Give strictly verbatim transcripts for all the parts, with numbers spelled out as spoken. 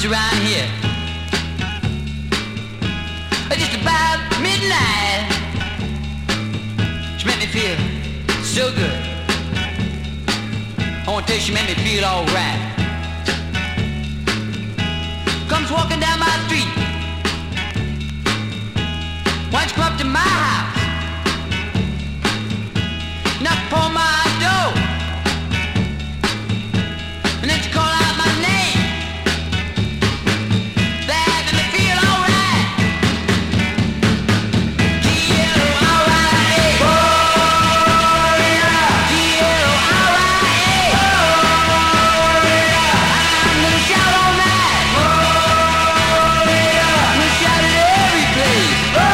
around here. Just about midnight, she made me feel so good. I want to tell you, she made me feel alright. Comes walking down my street. Why don't you come up to my house? Knock upon my door. And then she call out my name. That made me feel alright. G L O R I A. G L O R I A. I'm gonna shout all night. I'm gonna shout at every place.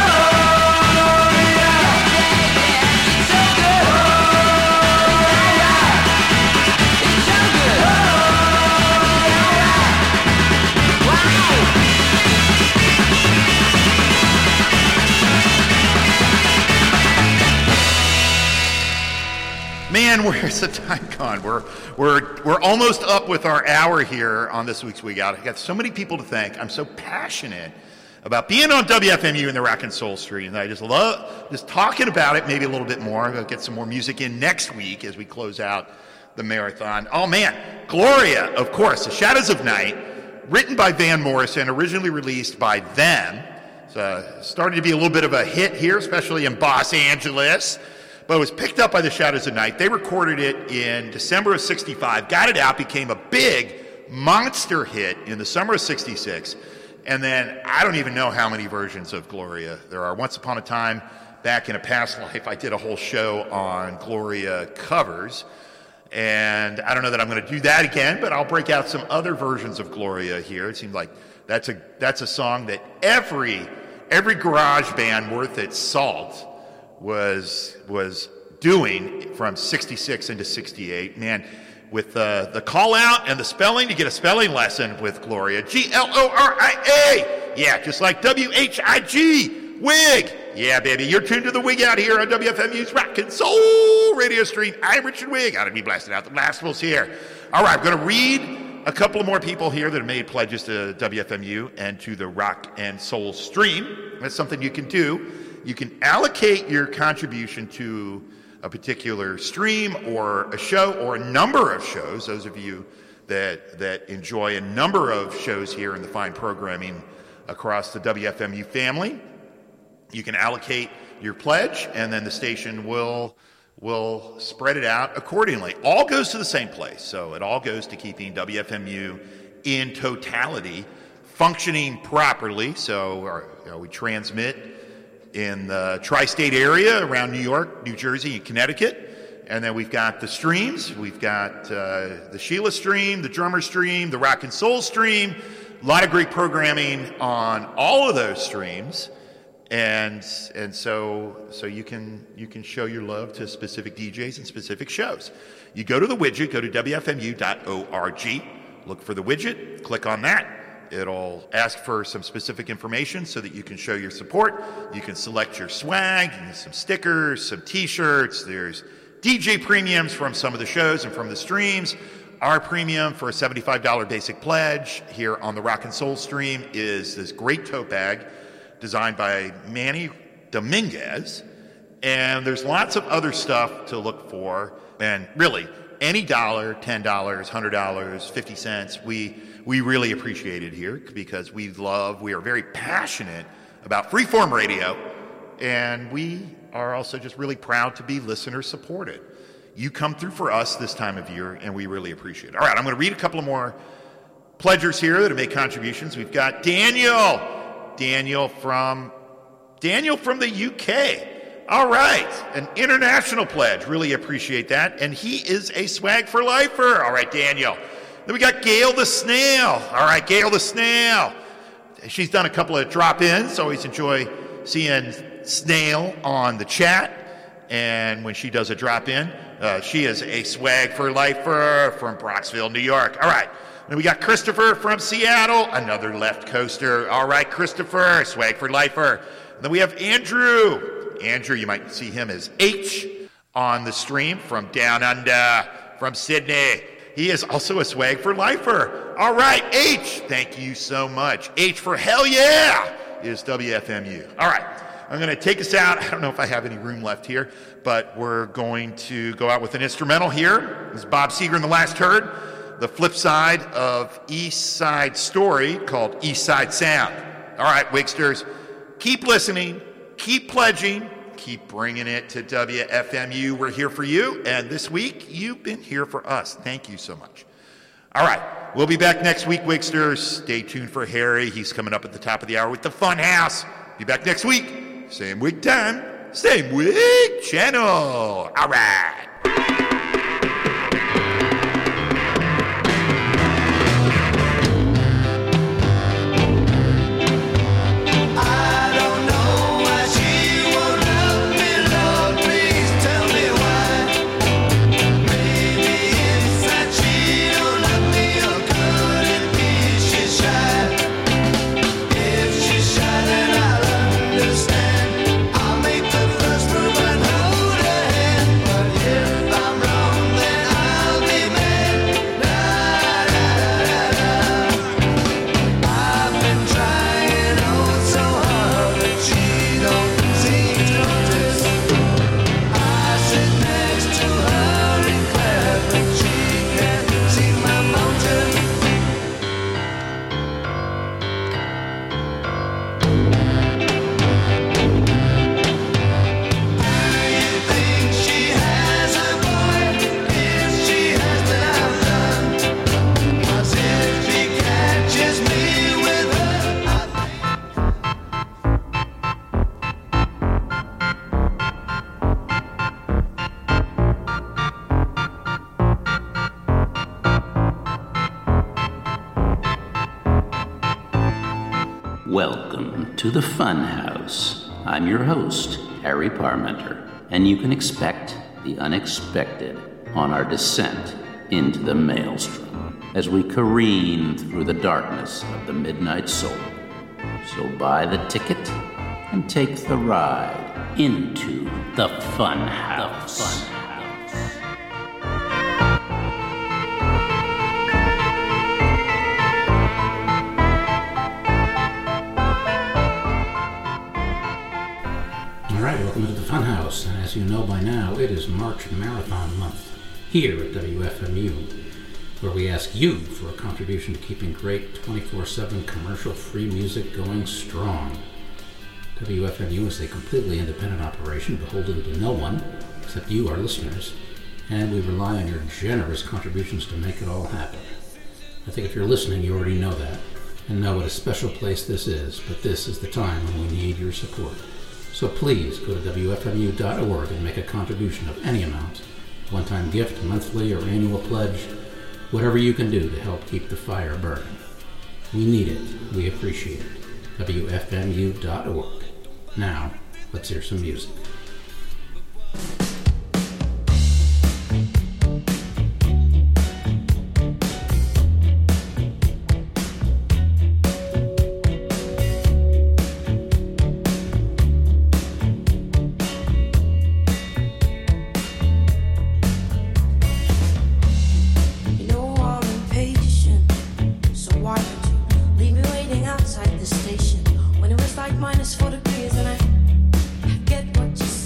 Man, where's the time gone? We're we're we're almost up with our hour here on this week's Week Out. I got so many people to thank. I'm so passionate about being on W F M U in the Rock and Soul Street, and I just love just talking about it. Maybe a little bit more. I'll get some more music in next week as we close out the marathon. Oh man, Gloria, of course, The Shadows of Night, written by Van Morrison, originally released by them. It's uh, started to be a little bit of a hit here, especially in Los Angeles. But it was picked up by the Shadows of Night. They recorded it in December of sixty-five, got it out, became a big monster hit in the summer of sixty-six. And then I don't even know how many versions of Gloria there are. Once upon a time, back in a past life, I did a whole show on Gloria covers. And I don't know that I'm going to do that again, but I'll break out some other versions of Gloria here. It seems like that's a that's a song that every every garage band worth its salt was was doing from sixty-six into sixty-eight. Man, with uh, the call out and the spelling, you get a spelling lesson with Gloria. G L O R I A. Yeah, just like W H I G. Wig. Yeah, baby. You're tuned to the Wig Out here on W F M U's Rock and Soul radio stream. I'm Richard Wig. Gotta be blasting out the Blasphemous here. All right, I'm going to read a couple of more people here that have made pledges to W F M U and to the Rock and Soul stream. That's something you can do. You can allocate your contribution to a particular stream or a show or a number of shows. Those of you that that enjoy a number of shows here in the fine programming across the W F M U family, you can allocate your pledge, and then the station will will spread it out accordingly. All goes to the same place, so it all goes to keeping W F M U in totality functioning properly. So our, you know, we transmit in the tri-state area around New York, New Jersey, and Connecticut. And then we've got the streams. We've got uh, the Sheila stream, the Drummer stream, the Rock and Soul stream. A lot of great programming on all of those streams. And and so so you can you can show your love to specific D Js and specific shows. You go to the widget, go to W F M U dot org, look for the widget, click on that. It'll ask for some specific information so that you can show your support. You can select your swag, some stickers, some t-shirts. There's D J premiums from some of the shows and from the streams. Our premium for a seventy-five dollars basic pledge here on the Rock and Soul stream is this great tote bag designed by Manny Dominguez. And there's lots of other stuff to look for. And really, any dollar, ten dollars, one hundred dollars, fifty cents, we we really appreciate it here because we love, we are very passionate about freeform radio, and we are also just really proud to be listener supported. You come through for us this time of year, and we really appreciate it. All right, I'm going to read a couple of more pledgers here that have made contributions. We've got Daniel. Daniel from Daniel from the U K. All right, an international pledge. Really appreciate that. And he is a swag for lifer. All right, Daniel. Then we got Gail the Snail. All right, Gail the Snail. She's done a couple of drop-ins. Always enjoy seeing Snail on the chat. And when she does a drop-in, uh, she is a swag for lifer from Broxville, New York. All right. Then we got Christopher from Seattle, another left coaster. All right, Christopher, swag for lifer. And then we have Andrew. Andrew, you might see him as H on the stream from down under, from Sydney. he is also a Swag for Lifer. All right, H, thank you so much. H for hell yeah is W F M U. All right, I'm going to take us out. I don't know if I have any room left here, but we're going to go out with an instrumental here. This is Bob Seger and the Last Herd, the flip side of East Side Story called East Side Sound. All right, Wigsters, keep listening, keep pledging, keep bringing it to W F M U. We're here for you, and this week, you've been here for us. Thank you so much. All right, we'll be back next week, Wigsters. Stay tuned for Harry. He's coming up at the top of the hour with the Fun House. Be back next week. Same wig time, same wig channel. All right. Welcome to the Fun House. I'm your host, Harry Parmenter, and you can expect the unexpected on our descent into the maelstrom as we careen through the darkness of the midnight soul. So buy the ticket and take the ride into the Fun House. The Fun House. All right, welcome to the Funhouse, and as you know by now, it is March Marathon Month here at W F M U, where we ask you for a contribution to keeping great twenty-four seven commercial-free music going strong. W F M U is a completely independent operation beholden to no one except you, our listeners, and we rely on your generous contributions to make it all happen. I think if you're listening, you already know that, and know what a special place this is, but this is the time when we need your support. So please go to W F M U dot org and make a contribution of any amount, one-time gift, monthly or annual pledge, whatever you can do to help keep the fire burning. We need it. We appreciate it. W F M U dot org. Now, let's hear some music. Outside the station when it was like minus four degrees, and I get what you say.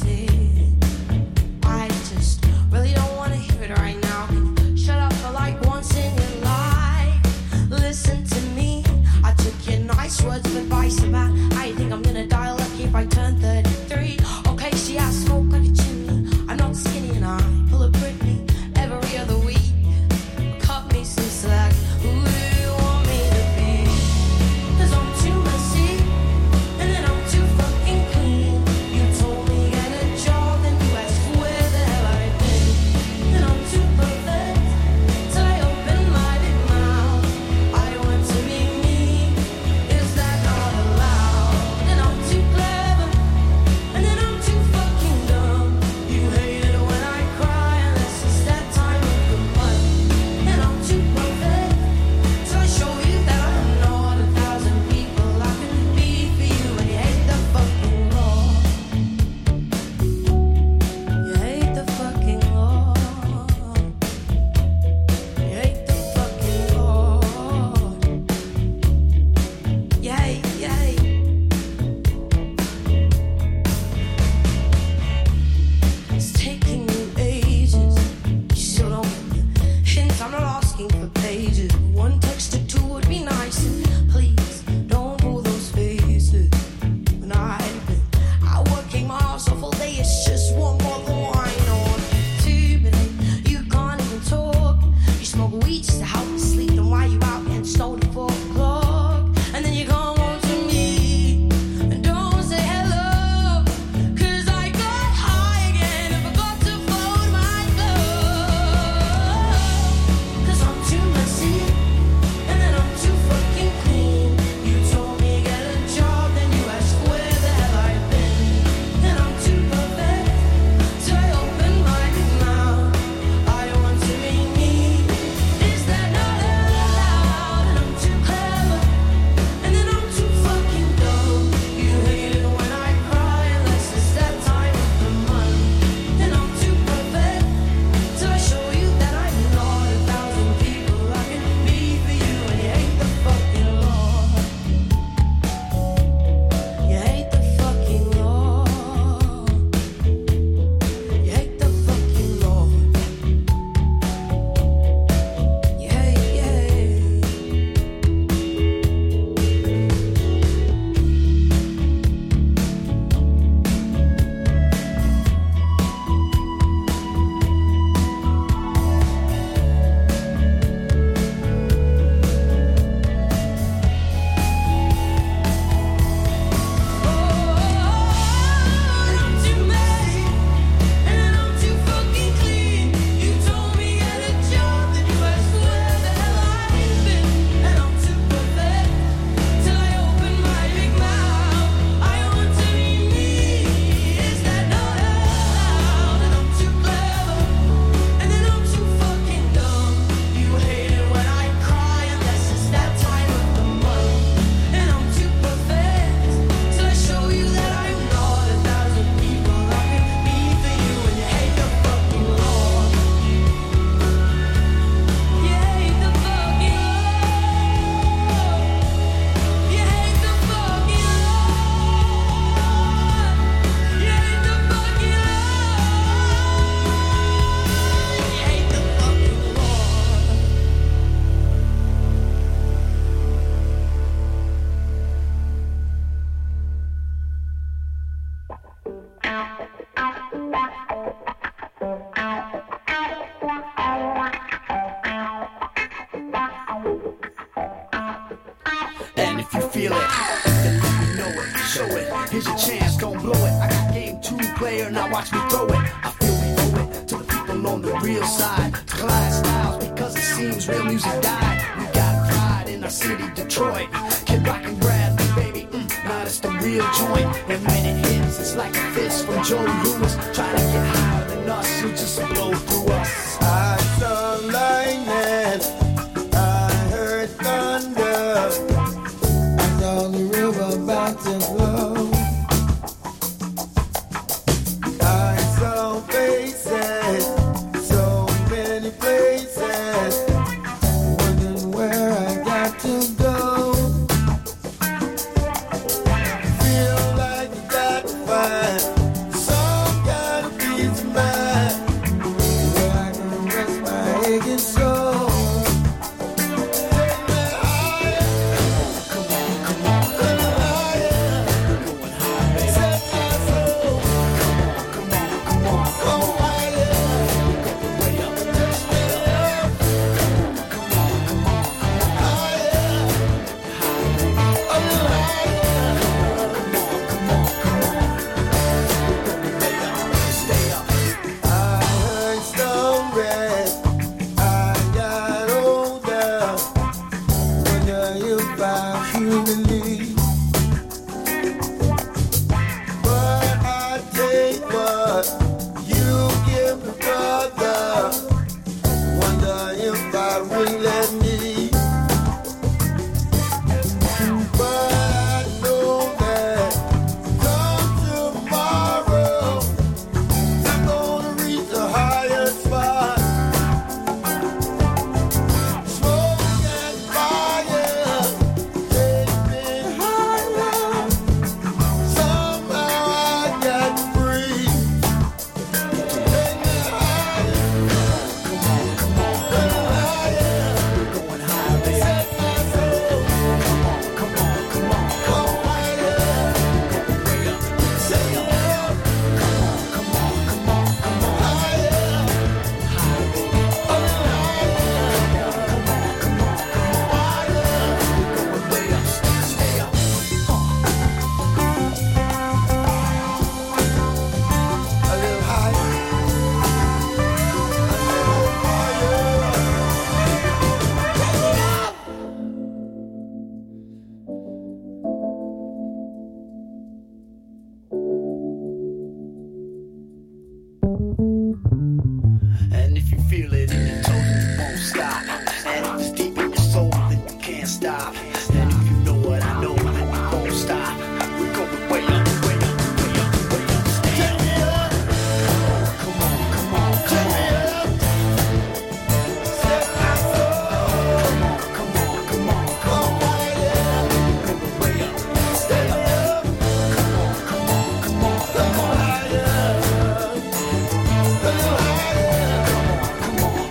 player, now watch me throw it. I feel we owe it to the people on the real side. To Clyde Styles, because it seems real music died. We got pride in our city, Detroit. Kid Rock and Bradley, baby, mm, now that's the real joint. And when it hits, it's like a fist from Joe Louis. Trying to get higher than us, you just blow through us. I saw lightning, I heard thunder, I saw the river about to flow. I saw faces, so many places, wondering where I got to go. Feel like you got to find some kind of peace of mind where I can rest my aching soul. Take me higher, come on, come on, come on, higher, going high, baby. Set my soul, come on, come on, come on, go higher, way up, touch me up, come on, come on, come on, higher, higher, a little higher, come on, come on, come on, stay up, stay up. I heard stories, I got older, wonder if I should believe. But I take what you give me, brother, wonder if I really need. But I know that come tomorrow, I'm gonna reach a higher spot. Smoke and fire, take me higher. Somehow I got free. Take me higher, come on, come on, come on, higher, going higher, baby. Set my soul, come on, come on, come on, come higher, way up, say up, come on, come on, come on, come on, higher, higher, baby, a little higher, come on, come on, come on, higher, going way up, stay up, a little higher, a little higher. And if you feel it in your toes, you won't stop. And if it's deep in your soul, then you can't stop. And if you know what I know, then you won't stop. We're going way up, way up, way up, way up. Take me up. Come on, come on, take me up. Set my soul. Come on, come on, come on, come on, higher. Going way up, stay up. Come on, come on, come on, come on, higher. A little higher. Come on, come on,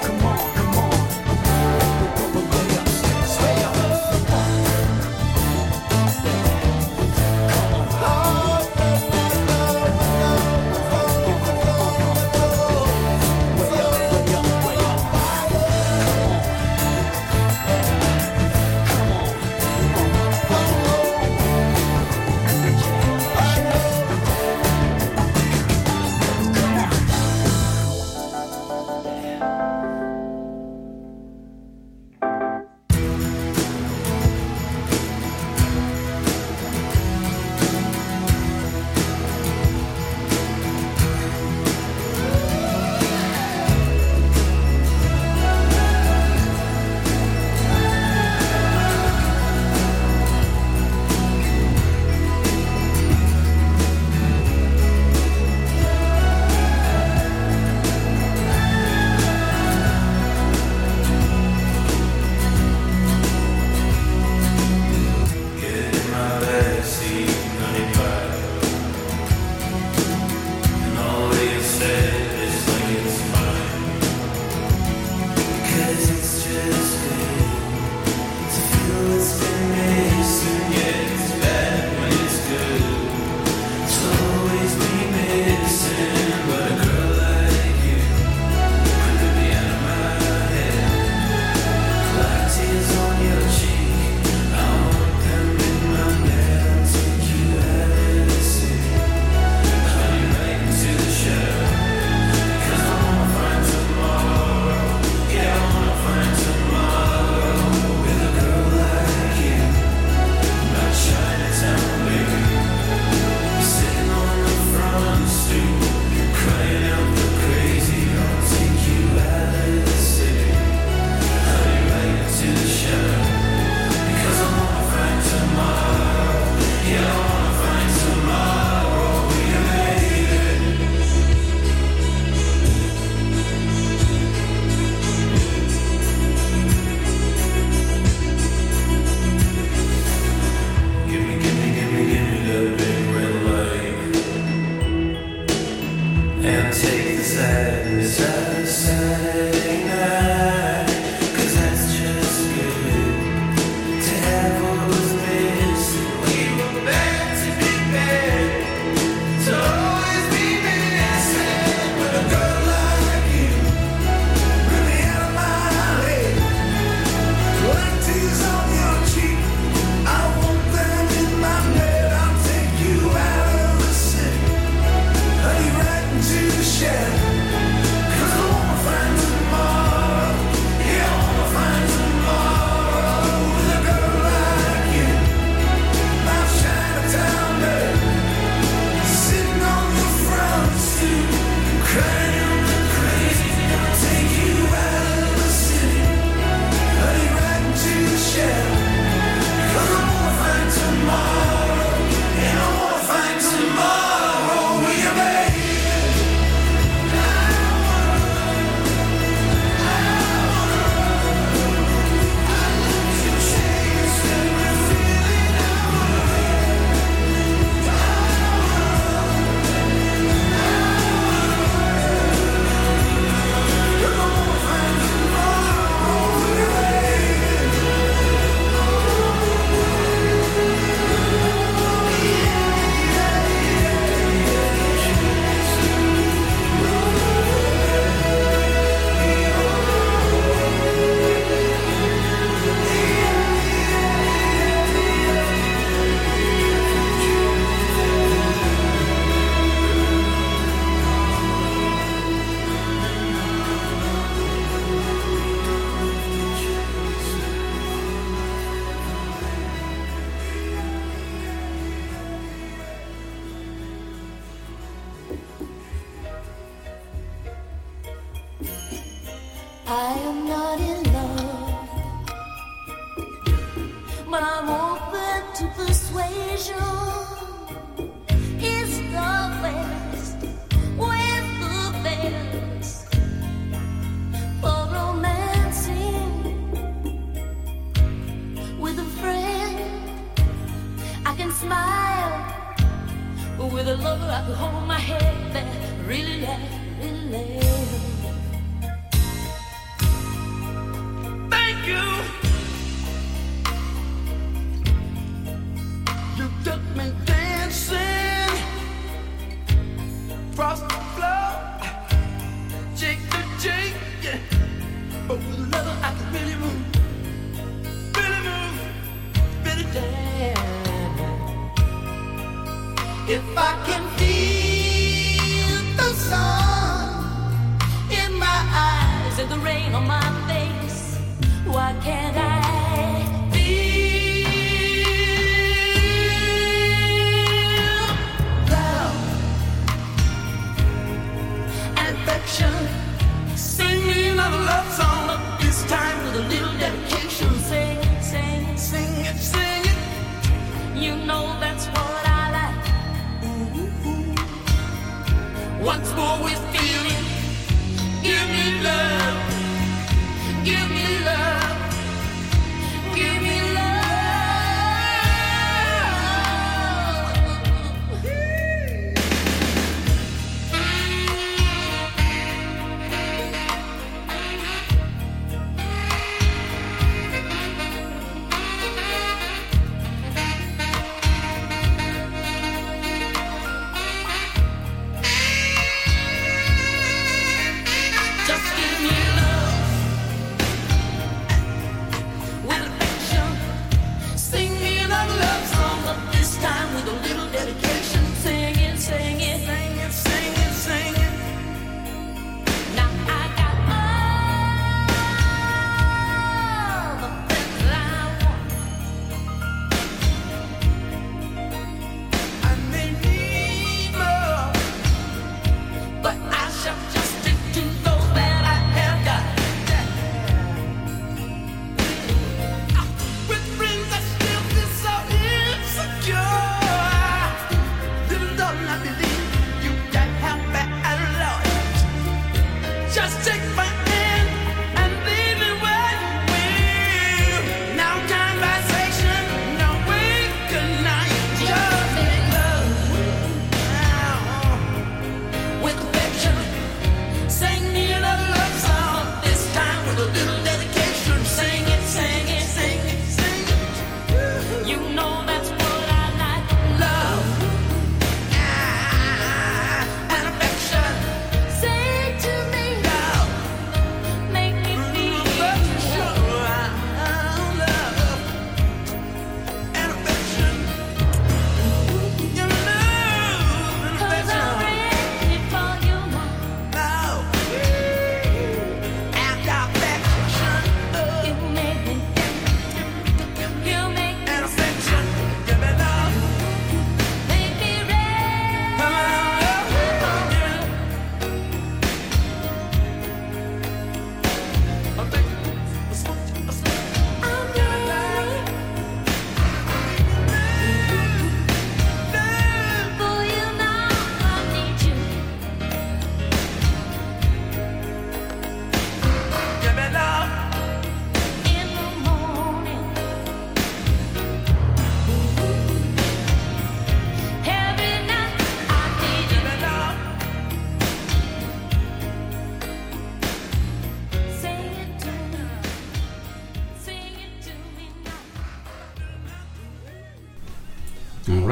And take the sadness out of Saturday night. Cause that's just good to have what was missing. We were meant to be bad, to always be missing. But a girl like you really out of my head. Like tears on your cheek, I want them in my bed. I'll take you out of the city, honey, right into the shadow. Cause I wanna find tomorrow. Yeah, I wanna find tomorrow with a girl like you. Mouth Chinatown girl, sitting on the front stoop, crying the crazy. I'll take you out of the city, honey, right into the shadow. Cause I wanna find tomorrow. And I wanna find tomorrow with you, baby. I am not in love, but I'm open to persuasion. It's the best with the best for romancing with a friend. I can smile with a lover. I can hold my head back, really laugh, really laugh. Thank you. You took me dancing across the floor, cheek to cheek. Yeah. But with love, I can really move, really move, really dance. If I can feel the sun in my eyes and the rain on my face, why can't I feel love and affection? Sing me another love song, this time with a little dedication. Sing it, sing it, sing it, sing it. You know that's what I like. Ooh, ooh. Once more with feeling. Give me love. Give me love. Give me love.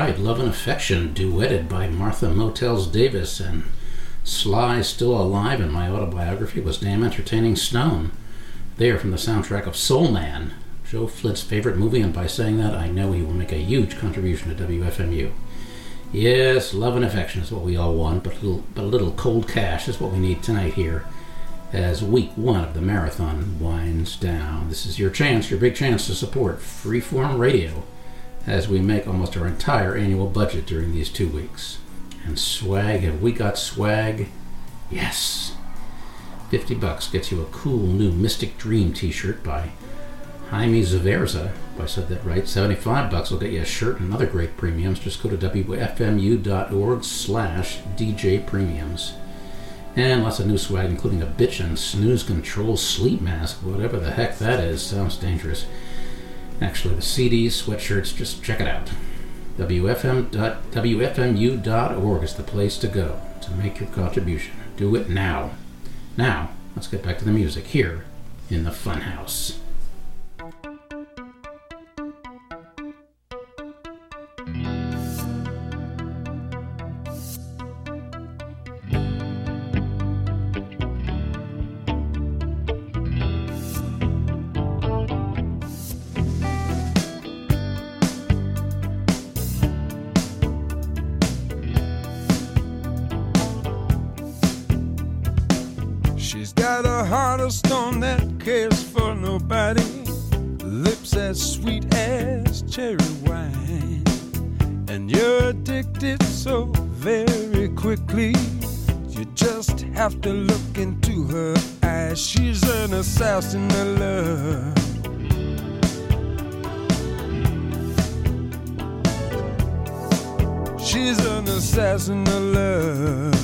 right, Love and Affection, duetted by Martha Motels Davis, and Sly Still Alive in my autobiography was Damn Entertaining Stone. They are from the soundtrack of Soul Man, Joe Flint's favorite movie, and by saying that, I know he will make a huge contribution to W F M U. Yes, love and affection is what we all want, but a little, but a little cold cash is what we need tonight here as week one of the marathon winds down. This is your chance, your big chance to support Freeform Radio as we make almost our entire annual budget during these two weeks. And swag, have we got swag? Yes. fifty bucks gets you a cool new Mystic Dream t-shirt by Jaime Zaverza, if I said that right. seventy-five bucks will get you a shirt and other great premiums. Just go to W F M U dot org slash D J premiums. And lots of new swag, including a bitch and snooze control sleep mask, whatever the heck that is. Sounds dangerous. Actually, the C Ds, sweatshirts, just check it out. W F M U dot org is the place to go to make your contribution. Do it now. Now, let's get back to the music here in the Funhouse. She's got a heart of stone that cares for nobody, lips as sweet as cherry wine, and you're addicted so very quickly. You just have to look into her eyes. She's an assassin of love. She's an assassin of love.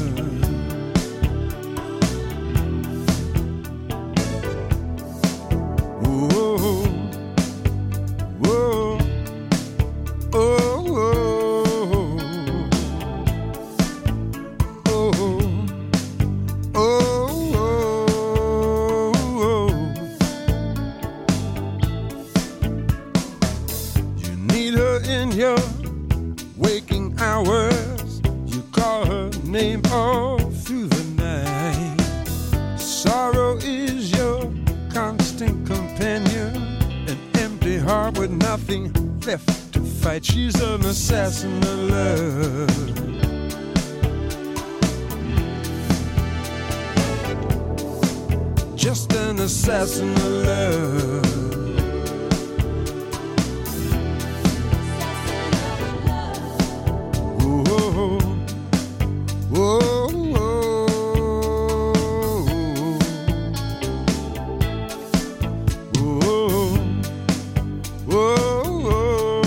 She's an assassin of love. Just an assassin of love. Whoa, whoa, whoa, whoa, whoa.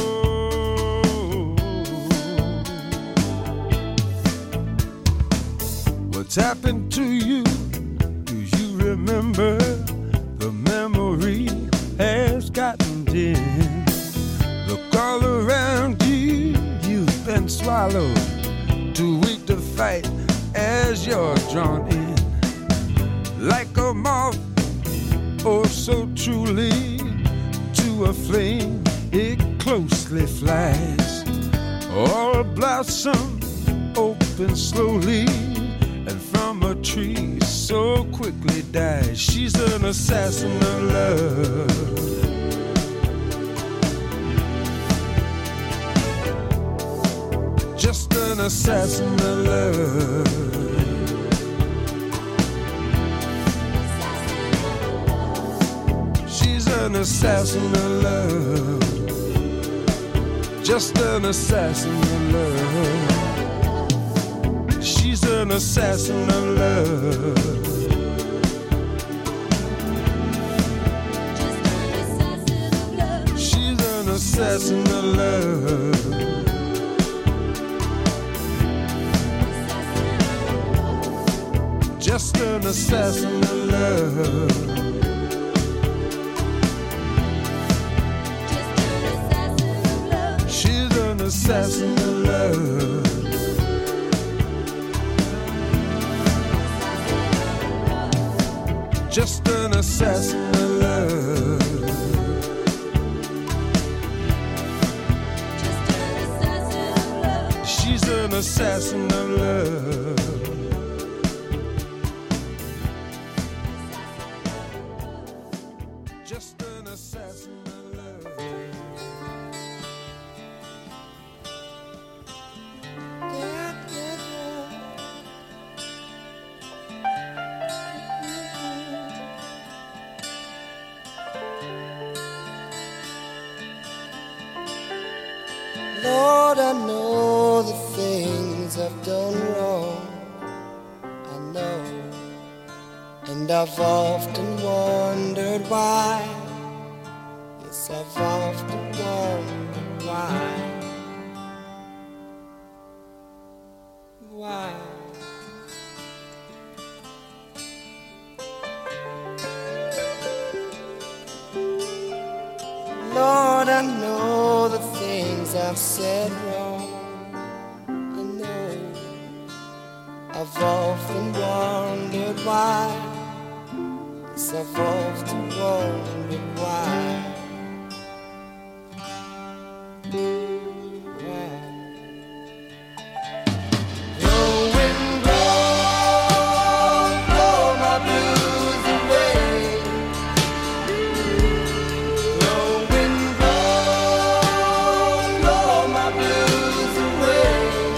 What's happened to you? Do you remember? The memory has gotten dim. Look all around you, you've been swallowed. Too weak to fight as you're drawn in. Like a moth, oh so truly, to a flame it closely flies. Or a blossom open slowly, and from a tree so quickly dies. She's an assassin of love. Just an assassin of love. She's an assassin of love. Just an assassin of love. She's an assassin of love. She's an assassin of love. Just an assassin of love. She's an assassin of love. Just an assassin of love. Just an assassin of assassin of love. Just an assassin of love. Lord, I know the things I've done wrong. I know. And I've often wondered why. Yes, I've often wondered why. Why? Lord, I know the things I've said wrong. I know. I've often wondered why. Yes, I've often wondered why. Why? Blowing, blow, blow my blues away. Blowing, blow, blow my blues away.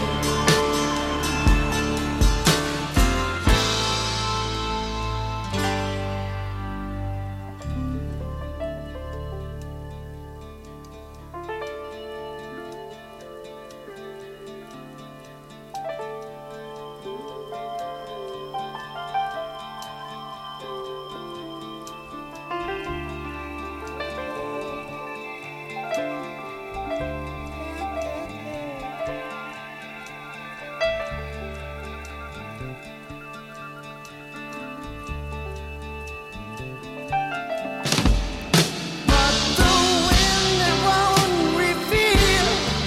But the wind, it won't reveal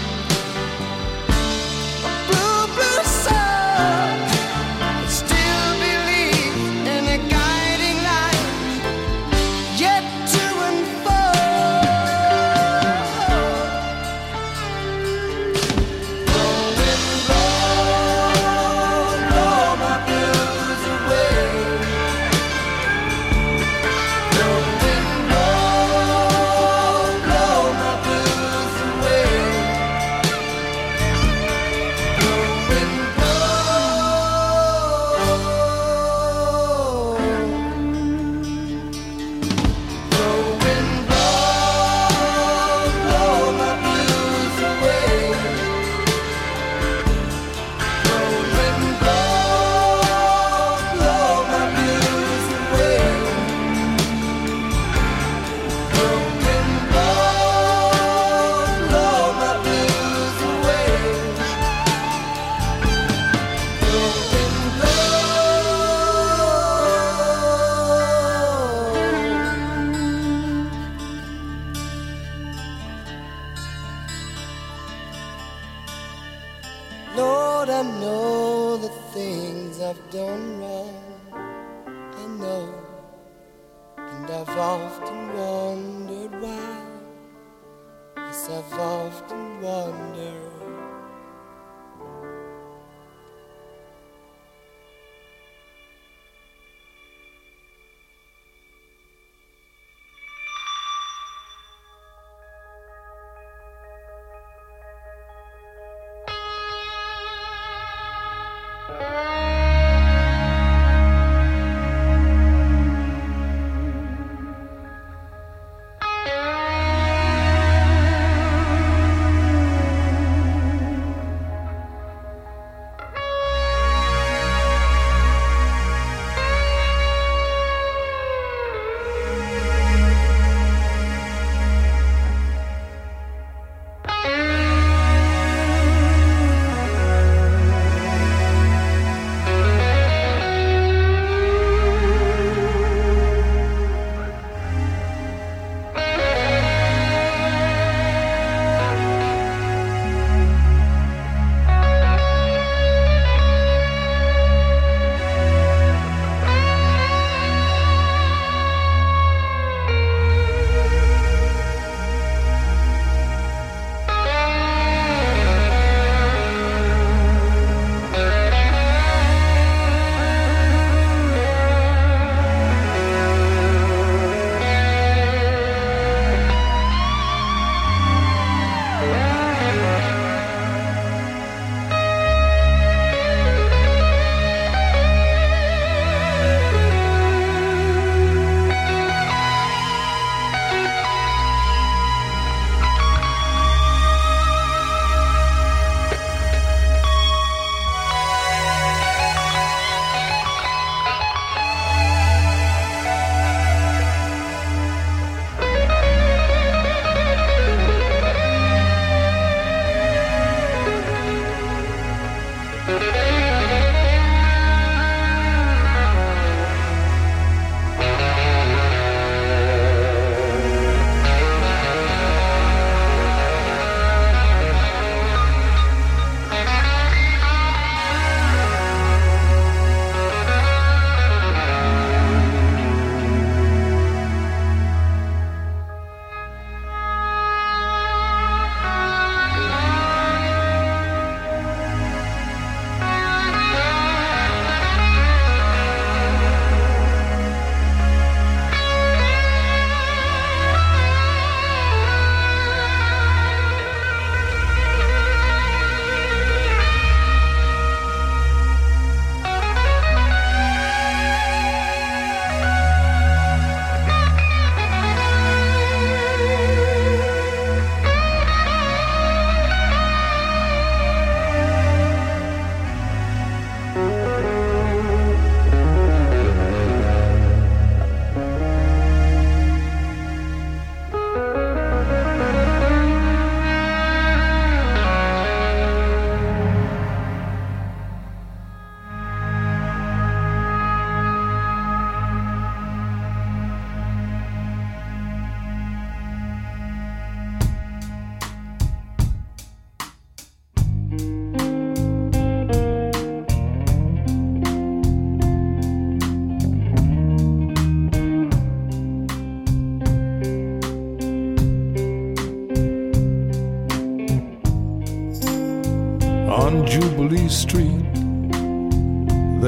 a blue, blue sun. I still believe in a guiding light yet to unfold. Blowing, blow, blow my blues away. Blowing, blow, blow my blues away. Blowing, blow. Blowing, blow, blow my blues away. Blowing, blow, blow my blues away. Blowing, blow, blow my blues away. Blowing, blow. Lord, I know the things I've done wrong. I know. And I've often wondered why. Yes, I've often wondered.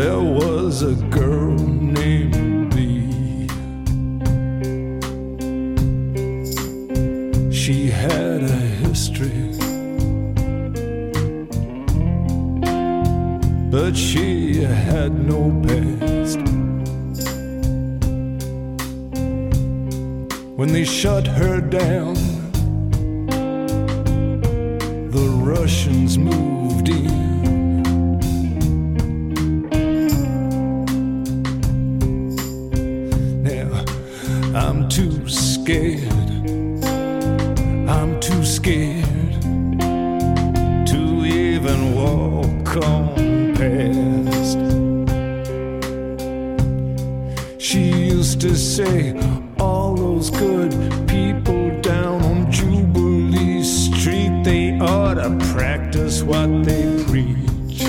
There was a girl named Bee. She had a history, but she had no past. When they shut her down, the Russians moved in. Now, I'm too scared, I'm too scared to even walk on past. She used to say, all those good people down on Jubilee Street, they ought to practice what they preach.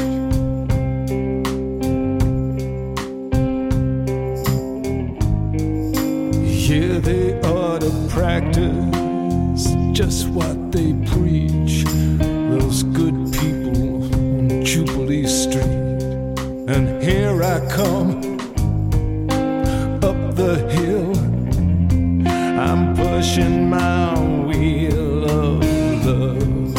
Yeah, they ought to practice just what they preach. Those good people on Jubilee Street. And here I come up the hill, I'm pushing my wheel of love.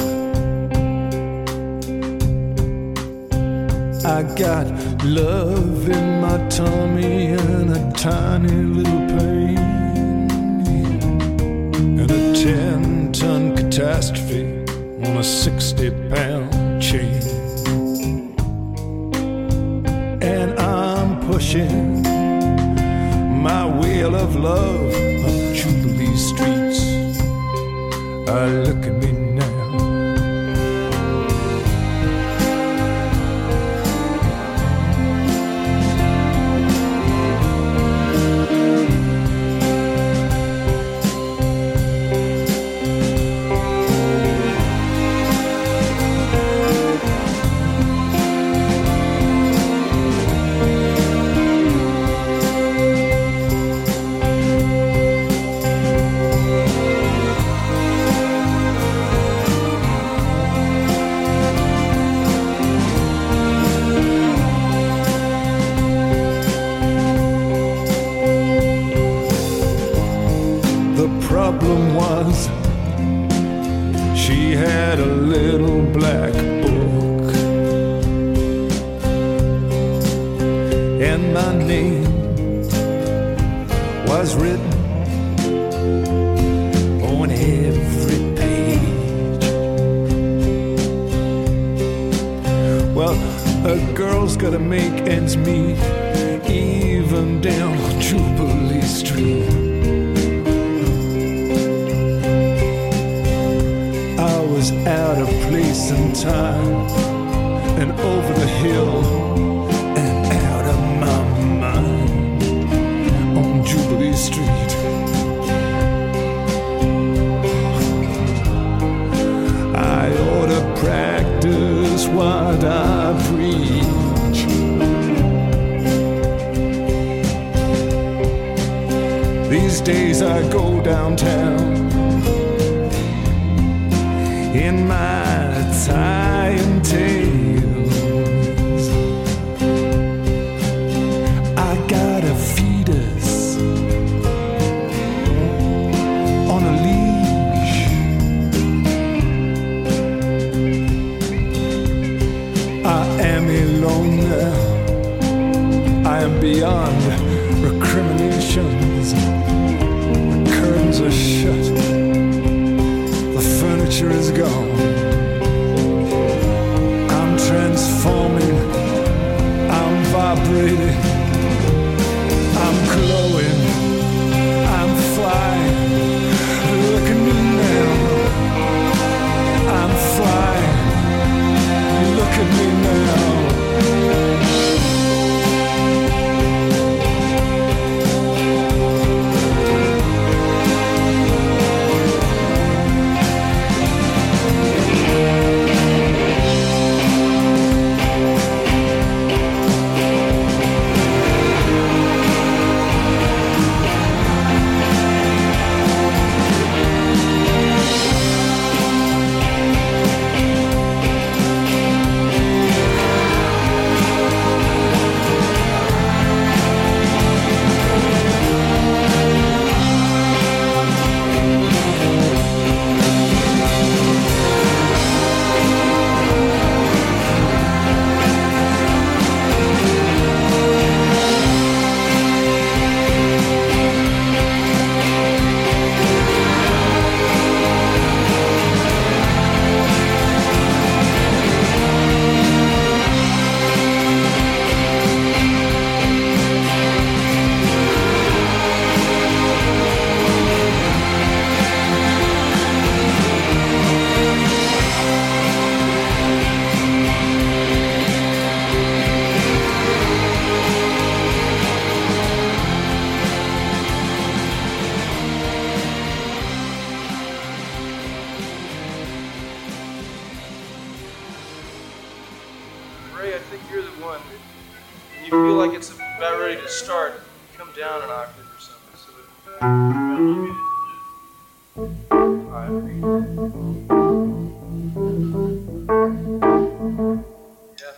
I got love in my tummy and a tiny little pain, and a ten-ton catastrophe on a sixty-pound chain. And I'm pushing my wheel of love up Jubilee streets. Ah, look at me now. Problem was, she had a little black book, and my name was written on every page. Well, a girl's gotta make ends meet, even down on Jubilee Street. Out of place and time, and over the hill and out of my mind on Jubilee Street. I ought to practice what I preach. These days I go downtown in my tie and tails. I got a fetus on a leash. I am alone now. I am beyond recriminations. The curtains are shut, furniture is gone. I'm transforming, I'm vibrating, I'm glowing, I'm flying. Look at me now, I'm flying. Look at me now. feel like it's about ready to start, come down an octave or something. So yeah.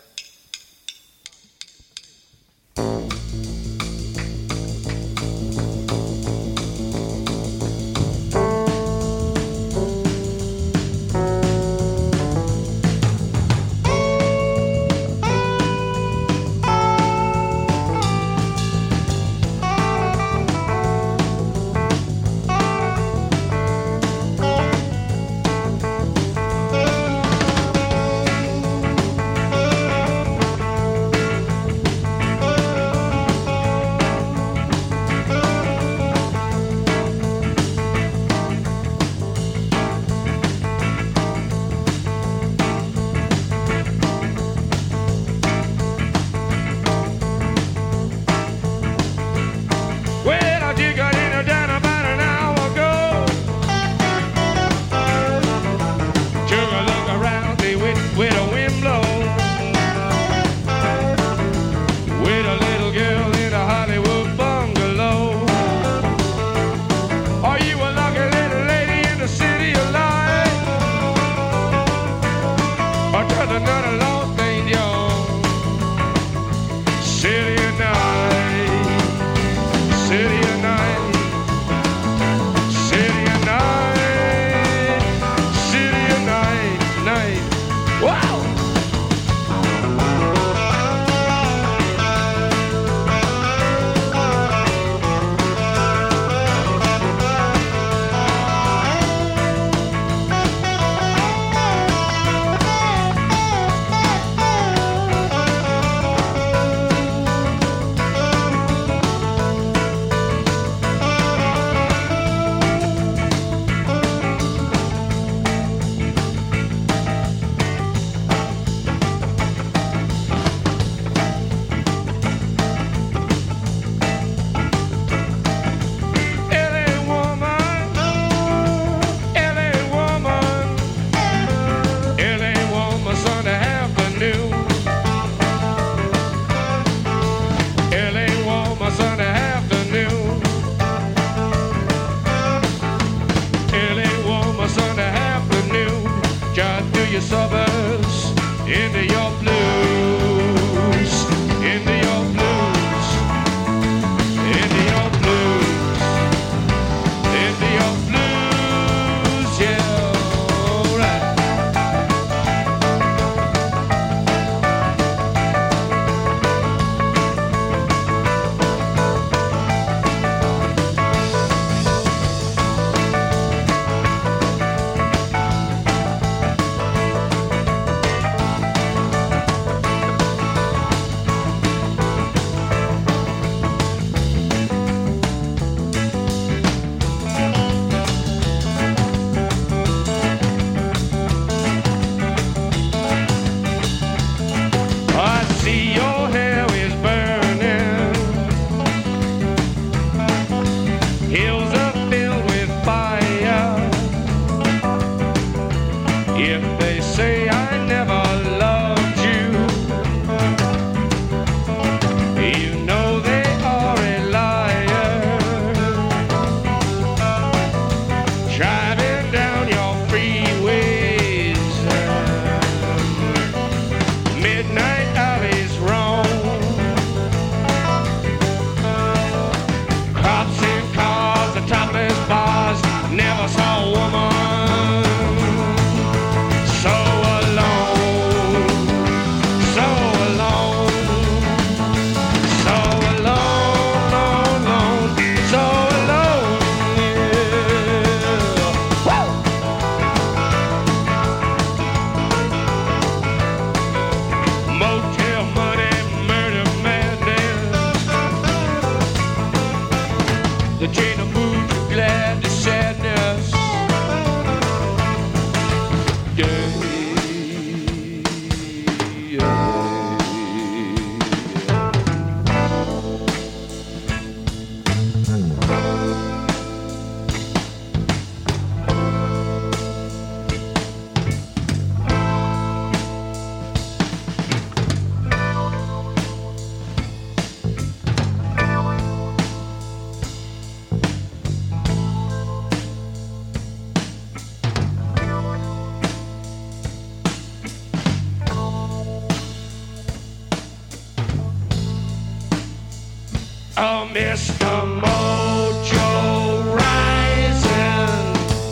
Oh, Mister Mojo Rising.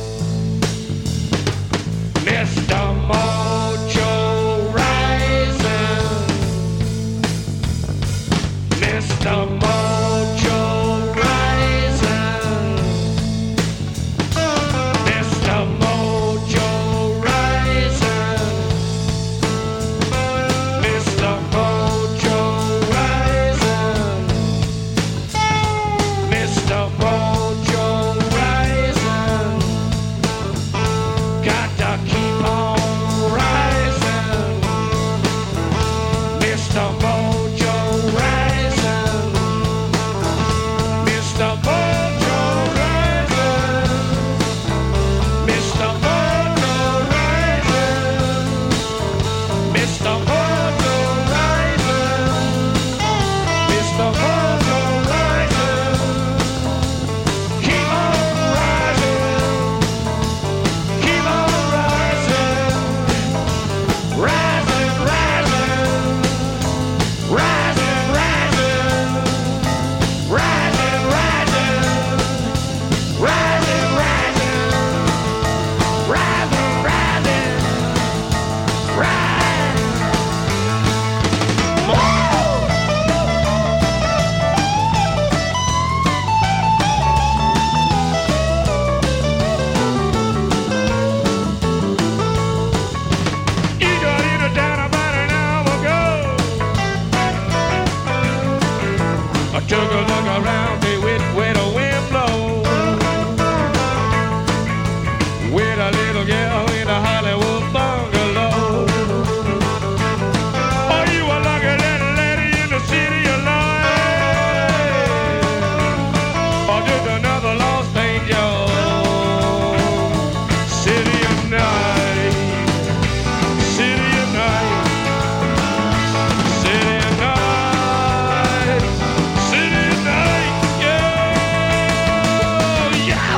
Mister Mojo Rising. Mister Mojo Rising. Mister Mojo Rising. Mister Mojo Rising. Mister Mojo Rising. Got to keep on rising. Mister Mojo Rising. Mister Mojo Rising. Mister Mojo Rising. Mister Mojo Rising. Mister Mojo Rising. Keep on rising. Keep on rising. Rising, rising. Rising, rising. Rising, rising. Rising, rising. Rising, rising. Rise. You got in a town about an hour ago. I took a look around me with where the wind blows. With a little girl in a Hollywood bungalow. Oh, you a lucky little lady in the city of light. Or just another lost angel. City of night. City of night. City of night. City of night. Yeah. Yeah.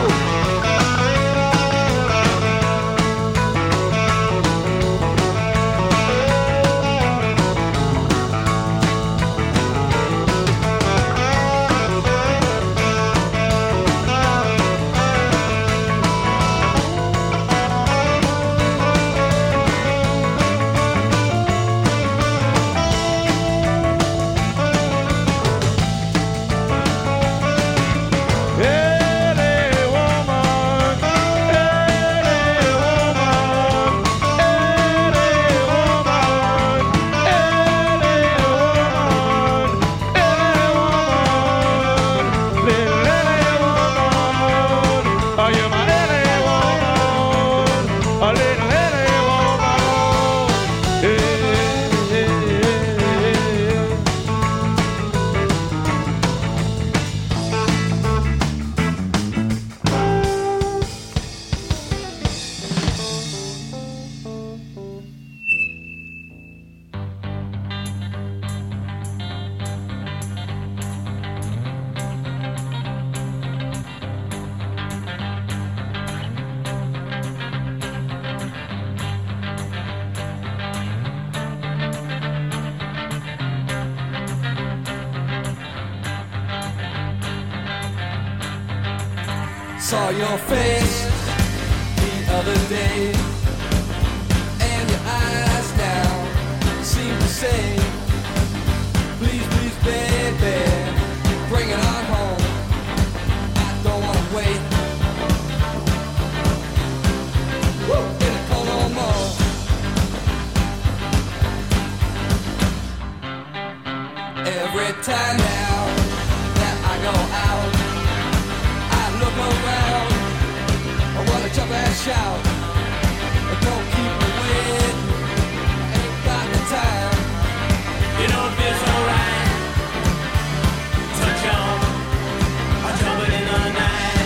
Saw your face the other day, and your eyes now seem to say, please, please, baby, bring it on home. I don't wanna wait. Woo! In the cold no more. Every time now that I go out, look around, I wanna jump and shout, but don't keep me waiting, I ain't got the time. You know it feels alright, touch on, I'm jumping in the night.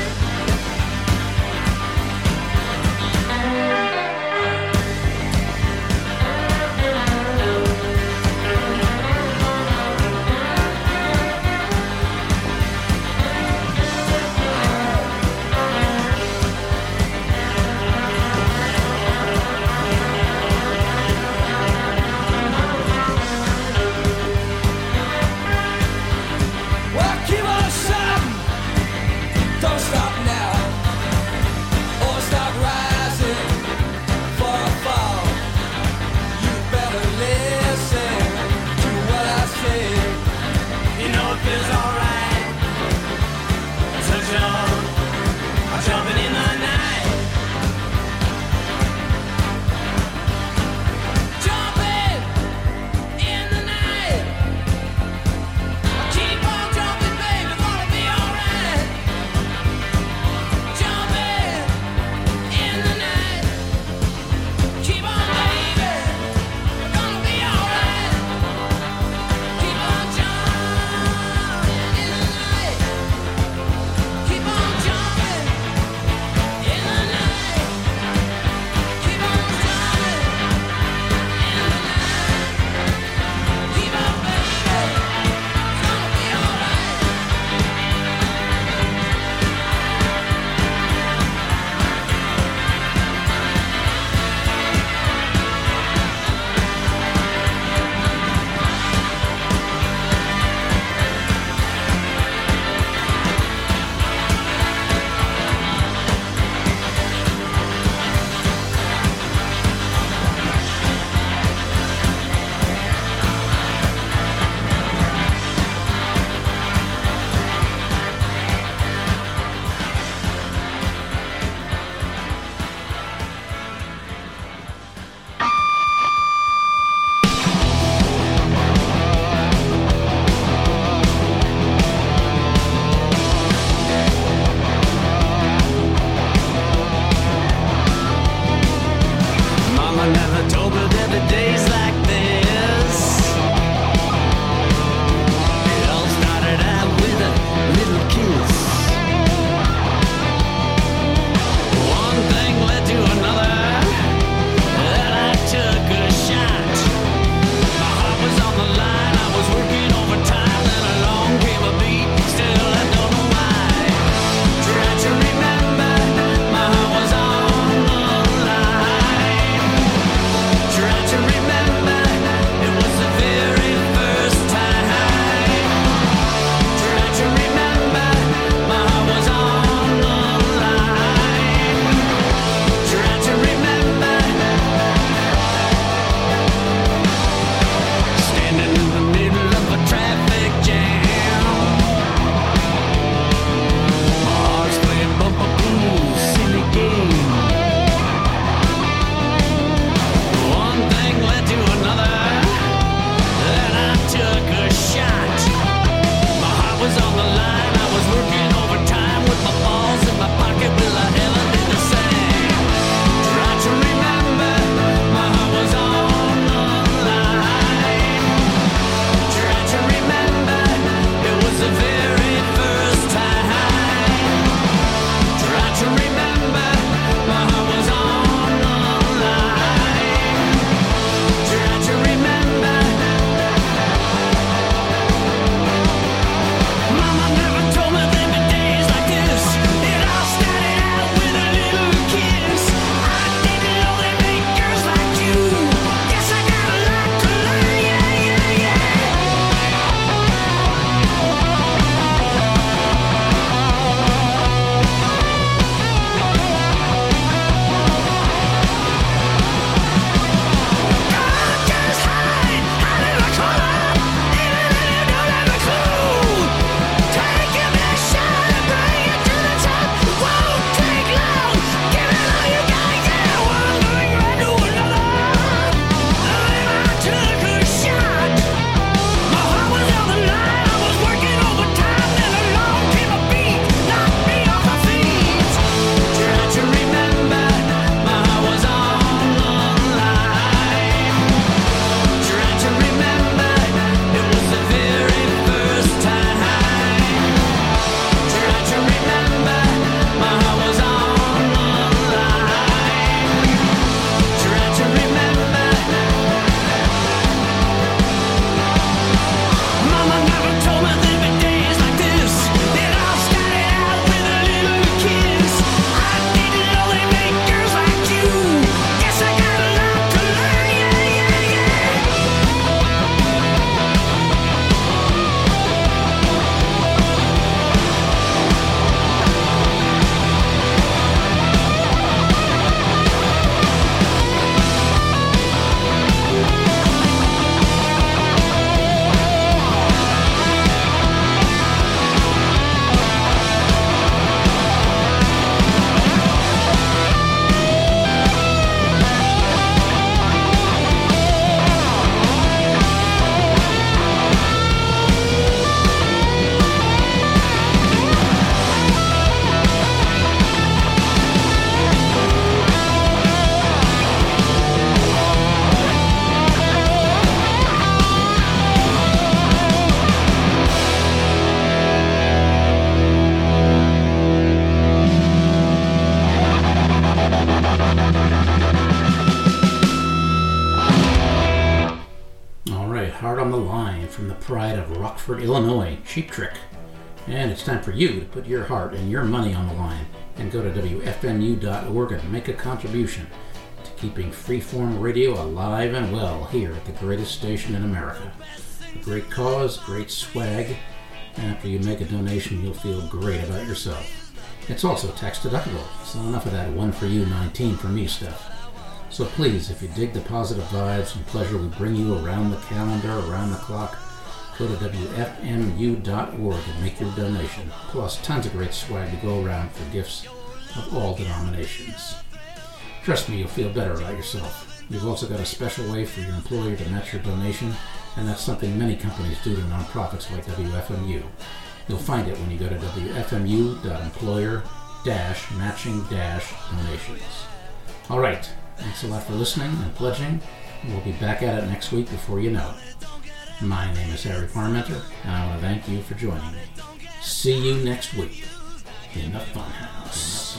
of Rockford, Illinois, Cheap Trick. And it's time for you to put your heart and your money on the line and go to W F M U dot org and make a contribution to keeping freeform radio alive and well here at the greatest station in America. A great cause, great swag, and after you make a donation, you'll feel great about yourself. It's also tax deductible, so enough of that one for you, nineteen for me stuff. So please, if you dig the positive vibes and pleasure we bring you around the calendar, around the clock, go to W F M U dot org and make your donation. Plus, tons of great swag to go around for gifts of all denominations. Trust me, you'll feel better about yourself. We've also got a special way for your employer to match your donation, and that's something many companies do to nonprofits like W F M U. You'll find it when you go to W F M U dot employer dash matching dash donations. All right, thanks a lot for listening and pledging. We'll be back at it next week before you know it. My name is Harry Parmenter, and I want to thank you for joining me. See you next week in the Funhouse.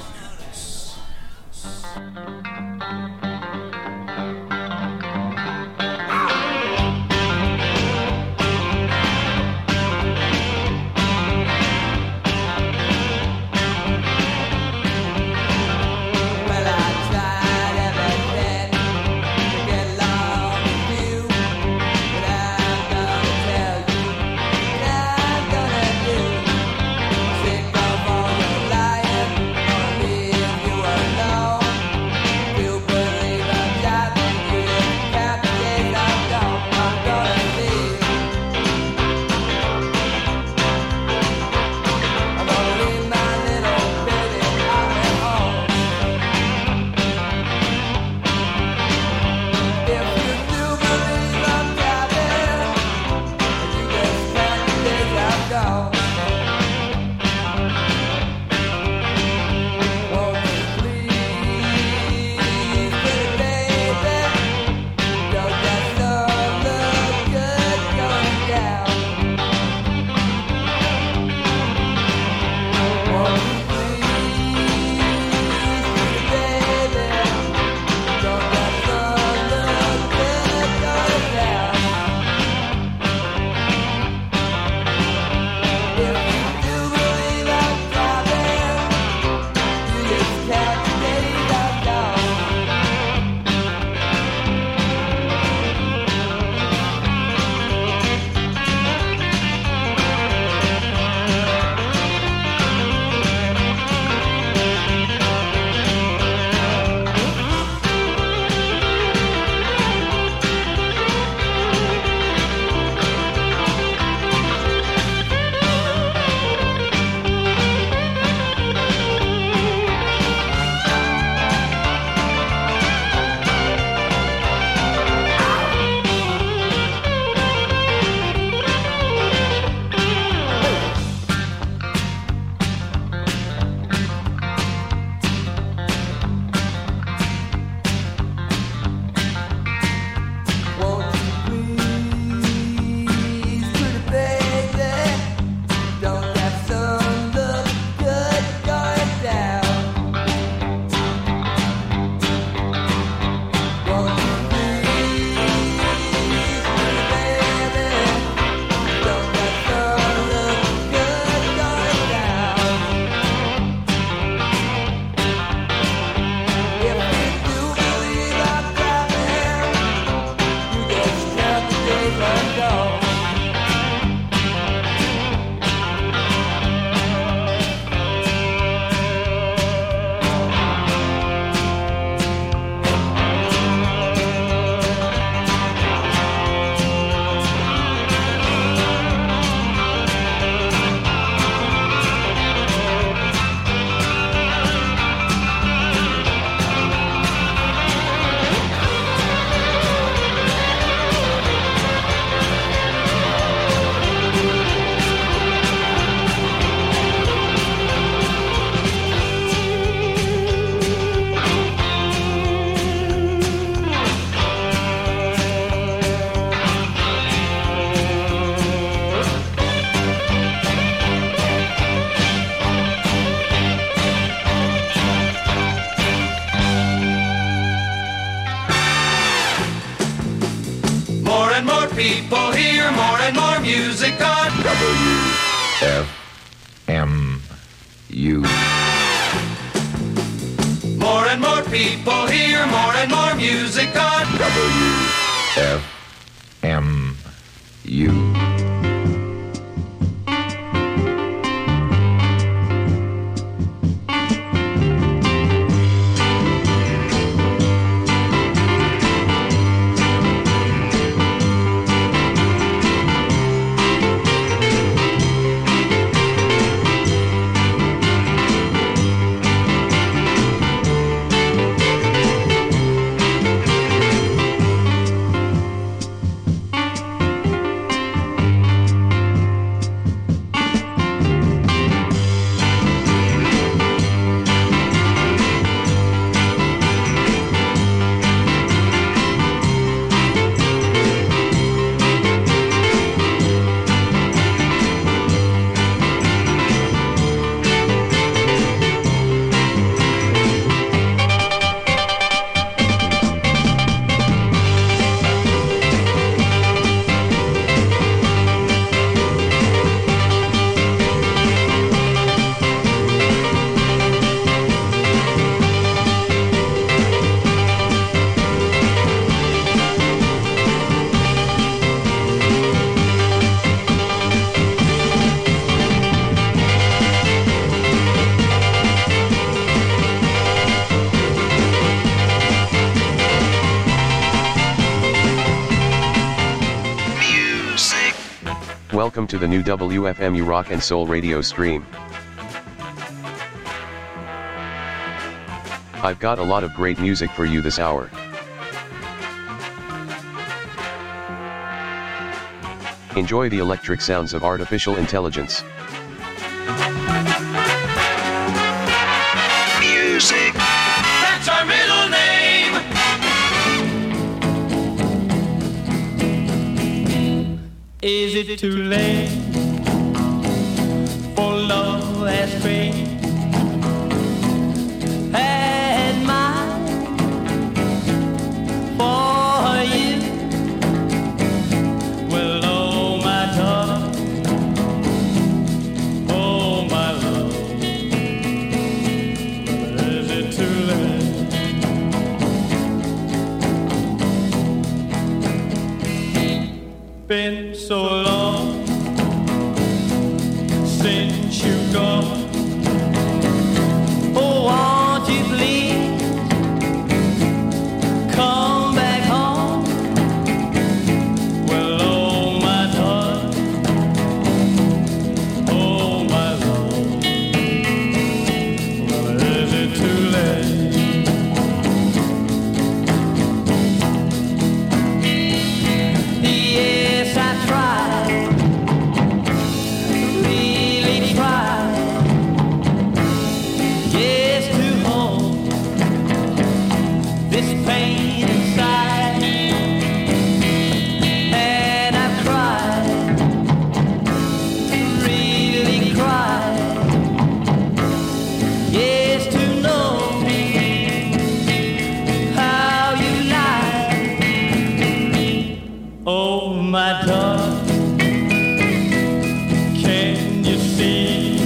music on W F M U. More and more people hear more and more music on W F M U. Welcome to the new W F M U Rock and Soul radio stream. I've got a lot of great music for you this hour. Enjoy the electric sounds of artificial intelligence. music. That's our middle name. Is it too late for love as great as mine for you? Well, oh my darling, oh my love, is it too late? Been so long since you've gone. Oh, won't you please come back home? Well, oh my darling, oh my love, well, is it too late? Yes, I tried, really tried, yes, to hold this pain inside, and I've cried, really cried, yes, to know how you lie. Oh, my darling, can you see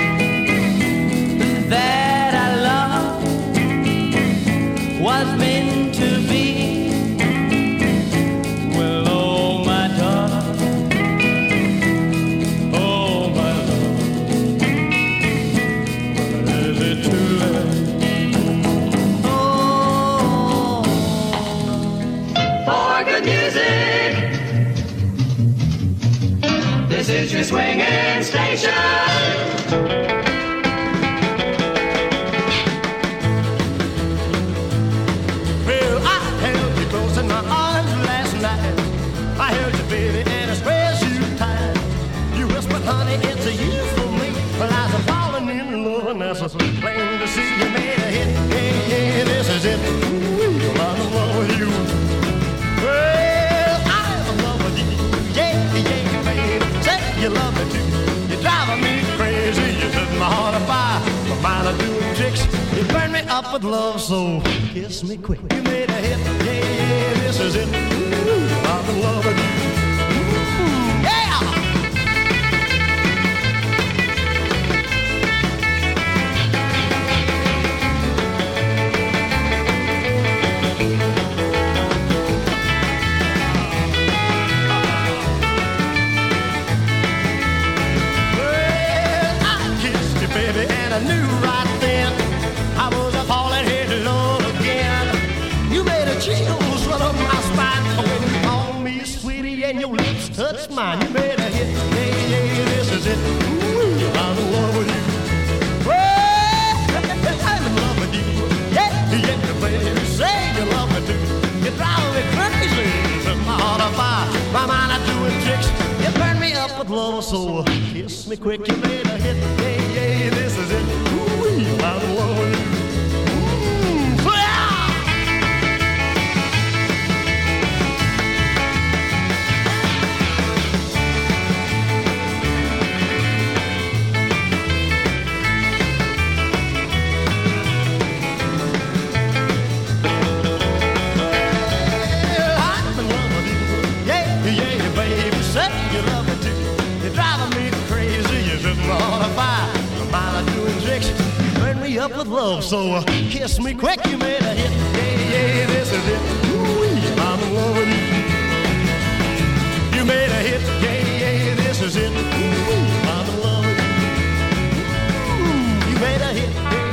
that our love was meant to be? Well, oh, my darling, oh, my love, is it too late? Oh, For good music, this is your swinging station. Well, I held you close in my arms last night. I held you, baby, and I squeezed you tight. You whispered, honey, it's a you for me. Well, I was falling in love, and that's so plain to see. You made a hit, yeah, yeah, this is it. Ooh, I'm in love with you. Well, I'm in love with you, yeah, yeah, baby. Say you love me too. You're driving me crazy. You set my heart on fire. My mind are doing tricks. You burn me up with love, so kiss me quick. You made a hit, yeah, yeah, this is it. Ooh, I'm in love with you. Ooh, yeah. I knew right then I was a falling head low again. You made a chills run up my spine when you called me sweetie and your lips touched mine. You made a hit, yeah, yeah, this is it. Ooh, I'm in love with you. I'm in love with you. Yeah, yeah, baby, say you love me too. You drive me crazy. Set my heart on fire. My mind is doing tricks. You burn me up with love, so kiss me quick. You made a hit. Yeah, yeah, this is it. Ooh, I'm in love with you. Ooh, yeah. You love me too. You're driving me crazy. You set me on a fire. A mile of doing tricks. You burn me up with love, so uh, kiss me quick. You made a hit. Yeah, yeah, this is it. Ooh, I'm in love with you. You made a hit. Yeah, yeah, this is it. Ooh, I'm in love with you. Ooh, you made a hit.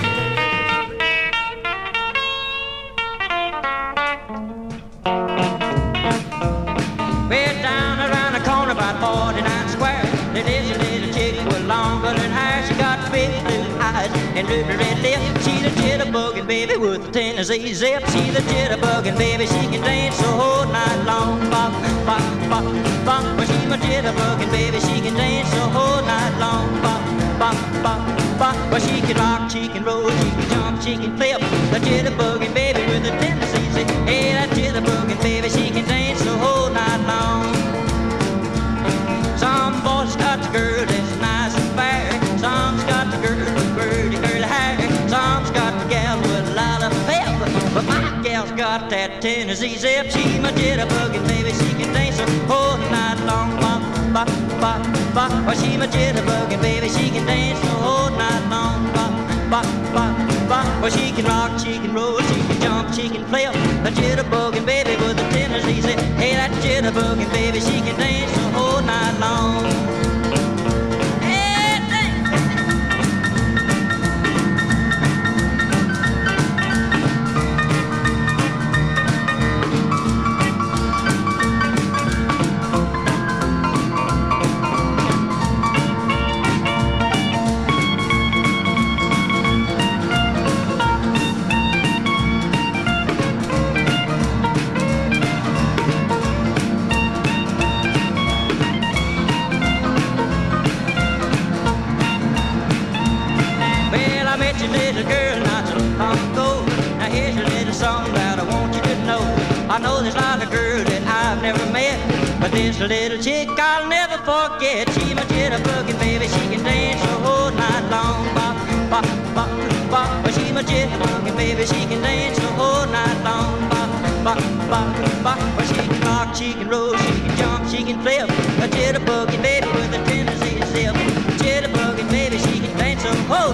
forty-nine square. There is a little chick with long golden hair. She got big blue eyes and ruby red lips. She's a jitterbugging baby with a Tennessee zip. She's a jitterbugging baby. She can dance the whole night long. Bop, bop, bop, bop. But she's my jitterbugging baby. She can dance the whole night long. Bop, bop, bop, bop. But she can rock, she can roll, she can jump, she can flip. The jitterbugging baby with a Tennessee zip. Hey, that jitterbugging baby. She can dance the whole night long. Some boys got the girl that's nice and fair. Some's got the girl with pretty curly hair. Some's got the gal with a lot of pep. But my gal's got that Tennessee zip. She's my jitterbugging baby. She can dance the whole night long. Bop, bop, bop, bop. Well, she's my jitterbugging baby. She can dance the whole night long. Bop, bop, bop, bop. Well, she can rock, she can roll, she can jump, she can flip. A jitterbugging baby with a Tennessee zip. Hey, that jitterbugging baby. She can dance the whole night long. Hey, thanks. Little girl not so long ago. Now here's a little song that I want you to know. I know there's a lot of girls that I've never met, but this little chick I'll never forget. She's my jitterbugging baby. She can dance the whole night long. Bop, bop, bop, bop. But she's my jitterbugging baby. She can dance the whole night long. Bop, bop, bop, bop. But she can rock, she can roll, she can jump, she can flip. A jitterbugging baby with a Tennessee zip. Jitterbugging baby. She can dance the whole